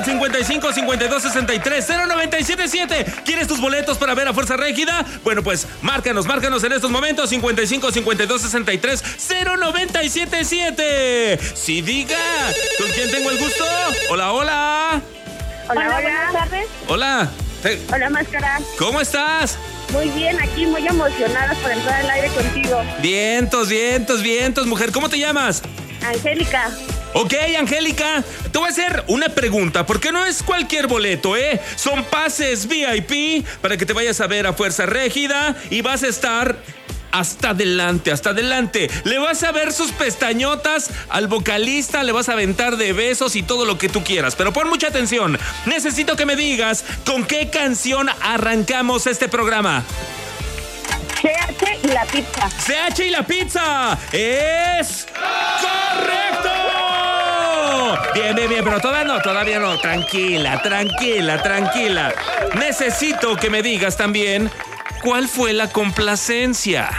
55 52 63 0977. ¿Quieres tus boletos para ver a Fuerza Régida? Bueno, pues márcanos en estos momentos. 55 52 63 0977. Sí, diga. ¿Con quién tengo el gusto? Hola. Hola, buenas tardes. Hola. Hola, Máscara. ¿Cómo estás? Muy bien, aquí muy emocionada por entrar al aire contigo. Vientos, mujer. ¿Cómo te llamas? Angélica. Ok, Angélica, te voy a hacer una pregunta, porque no es cualquier boleto, ¿eh? Son pases VIP para que te vayas a ver a Fuerza Régida y vas a estar hasta adelante. Le vas a ver sus pestañotas al vocalista, le vas a aventar de besos y todo lo que tú quieras. Pero pon mucha atención, necesito que me digas con qué canción arrancamos este programa. CH y la pizza. CH y la pizza. ¡Es correcto! Bien, pero todavía no. Tranquila. Necesito que me digas también cuál fue la complacencia.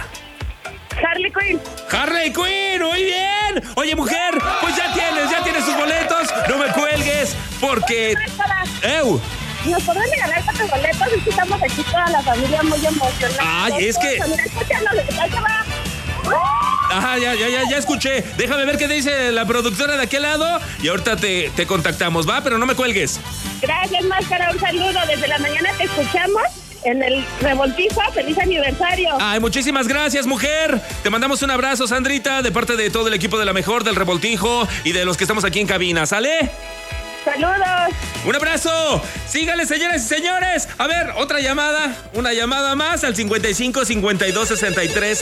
Harley Quinn, muy bien. Oye, mujer, pues ya tienes sus boletos. No me cuelgues, porque... ¿Nos podrán regalar 4 boletos? Es que estamos aquí toda la familia muy emocionada. Ay, es que... Mira, escúchanos, ¿qué va? Ajá, ya escuché. Déjame ver qué dice la productora de aquel lado y ahorita te contactamos, ¿va? Pero no me cuelgues. Gracias, Máscara, un saludo. Desde la mañana te escuchamos en el Revoltijo. ¡Feliz aniversario! Ay, muchísimas gracias, mujer. Te mandamos un abrazo, Sandrita, de parte de todo el equipo de La Mejor, del Revoltijo y de los que estamos aquí en cabina, ¿sale? ¡Saludos! ¡Un abrazo! ¡Síganle, señoras y señores! A ver, una llamada más al 55 52 63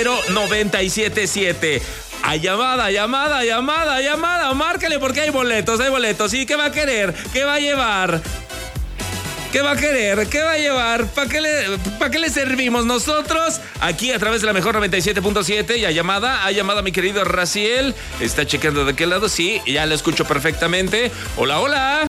0977. ¡Ay, llamada! Márcale porque hay boletos. ¿Y qué va a querer? ¿Qué va a llevar? ¿Qué va a querer? ¿Qué va a llevar? ¿Para qué le servimos nosotros? Aquí a través de La Mejor 97.7 y a llamada mi querido Raciel. Está chequeando de qué lado. Sí, ya lo escucho perfectamente. Hola.